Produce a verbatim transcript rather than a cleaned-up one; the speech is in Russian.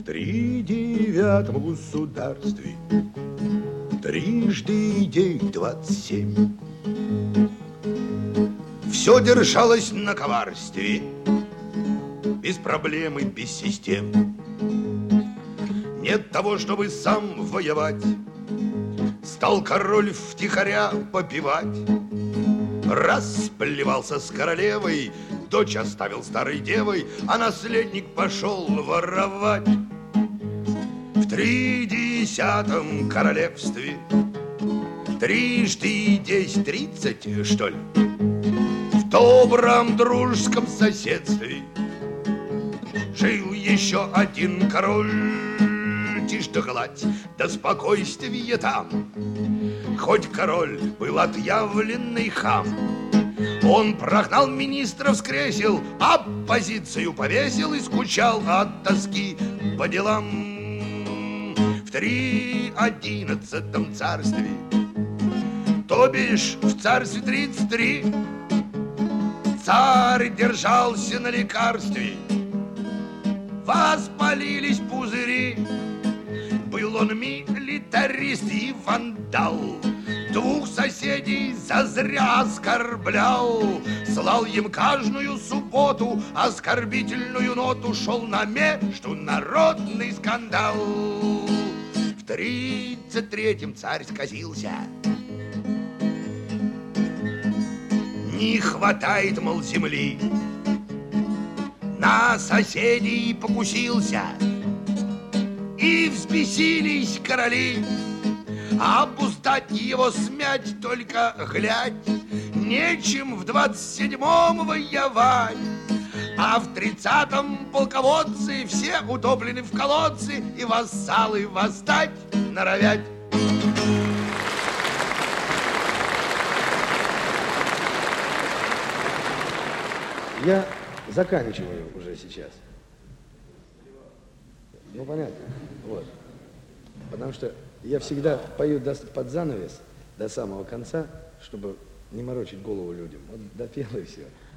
тридевятом государстве трижды день двадцать семь. Все держалось на коварстве, без проблем и без систем. Нет того, чтобы сам воевать, стал король втихаря попивать. Расплевался с королевой, дочь оставил старой девой, а наследник пошел воровать. В тридесятом королевстве трижды десять тридцать, что ли, в добром дружеском соседстве жил еще один король. Тишь да гладь, да спокойствие там. Хоть король был отъявленный хам, он прогнал министров с кресел, оппозицию повесил и скучал от тоски по делам. В три одиннадцатом царстве, то бишь в царстве тридцать три, царь держался на лекарстве, воспалились пузыри. Был он милитарист и вандал, двух соседей зазря оскорблял, слал им каждую субботу оскорбительную ноту, шел на международный скандал. В тридцать третьем царь сказился, не хватает, мол, земли, на соседей покусился. И взбесились короли, а обуздать его смять только глядь. Нечем в двадцать седьмом воевать, а в тридцатом полководцы все утоплены в колодцы и вассалы восстать норовят. Я заканчиваю уже сейчас. Ну, понятно. Вот. Потому что я всегда пою до, под занавес до самого конца, чтобы не морочить голову людям. Вот допел и все.